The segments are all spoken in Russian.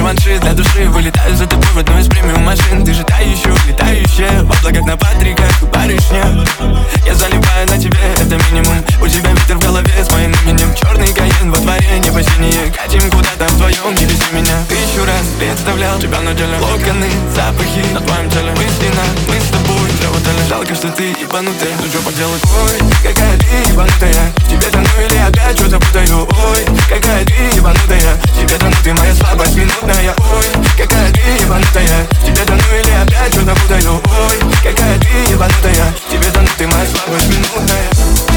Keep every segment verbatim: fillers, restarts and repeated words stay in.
реванши для души. Вылетаю за тобой в одну из премиум машин. Ты же та еще летающая в облаках на Патрика барышня. Я залипаю на тебе, это минимум. У тебя ветер в голове с моим именем. Черный каен во дворе, небо синее. Катим куда-то вдвоем, не вези меня. Тысячу раз представлял тебя на деле. Локоны, запахи на твоем теле. Мысленно, мы с тобой работали. Жалко, что ты ебанутая. Ну что поделать? Ой, какая ты ебанутая. Тебе тону или опять что-то путаю. Ой, какая ты ебанутая. Тебе тону, ты моя слабость минутная. Ой, какая ты ебанутая. Тебе тону или опять что-то путаю. Ой, какая ты ебанутая. Тебе тону, ты моя слабость минутная.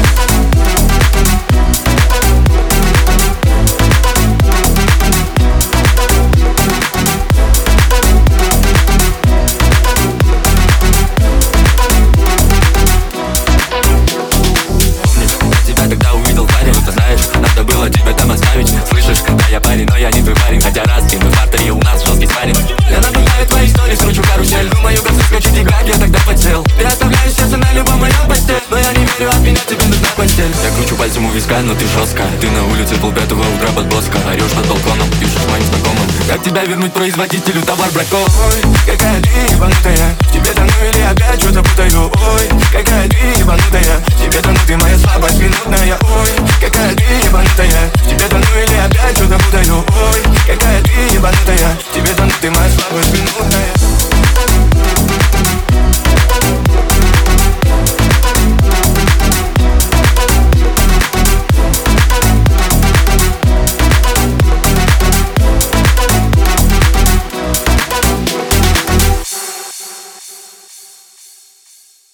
Когда увидел парень, ты знаешь, надо было тебя там оставить. Слышишь, да я парень, но я не твой парень. Хотя раз, и мы в партере, у нас жесткий спарринг. Я наблюдаю твои истории, скручу карусель. Думаю, как соскочить и как я тогда подсел. Ты оставляешь сердце на любом моем посте. Но я не верю, от меня тебе нужна постель. Я кручу пальцем у виска, но ты жестко. Ты на улице полпятого утра под боска. Орешь под балконом, пишешь моим знакомым. Как тебя вернуть производителю товар браков? Ой, какая ты ебанутая. Тебе тону или опять что-то путаю. Ой, какая ты ебанутая. Тебе тону, ты моя слабость минутная. Ой, какая ты ебанутая. Тебе тону или опять что-то путаю. Ой, какая ты ебанутая. Тебе тону, ты моя слабость минутная.